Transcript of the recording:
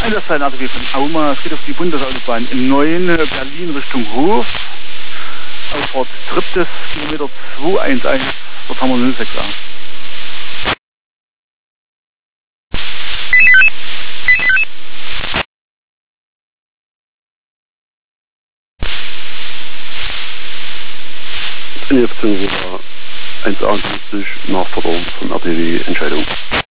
Das ist ein RTW von Auma, es geht auf die Bundesautobahn im 9 Berlin Richtung Hof. Ausfahrt 3. Kilometer 211, dort haben wir 06a. NF 151 Nachforderung von RTW Entscheidung.